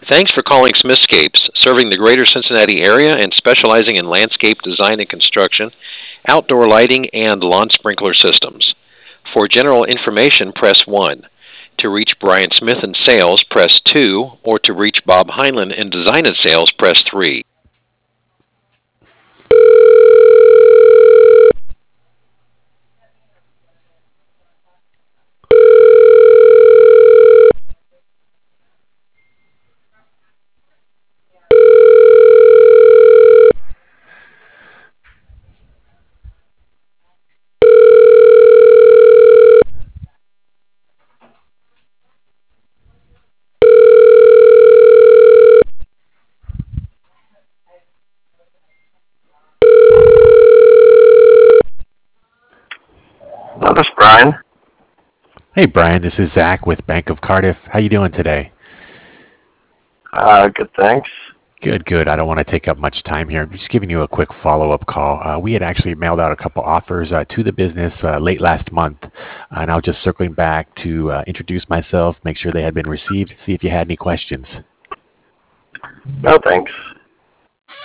Thanks for calling Smithscapes, serving the greater Cincinnati area and specializing in landscape design and construction, outdoor lighting, and lawn sprinkler systems. For general information, press 1. To reach Brian Smith in sales, press 2, or to reach Bob Heinlein in design and sales, press 3. This is Brian. Hey Brian, this is Zach with Bank of Cardiff. How you doing today? Good, thanks. Good, good. I don't want to take up much time here. I'm just giving you a quick follow-up call. We had actually mailed out a couple offers to the business late last month, and I was just circling back to introduce myself, make sure they had been received, see if you had any questions. No, thanks.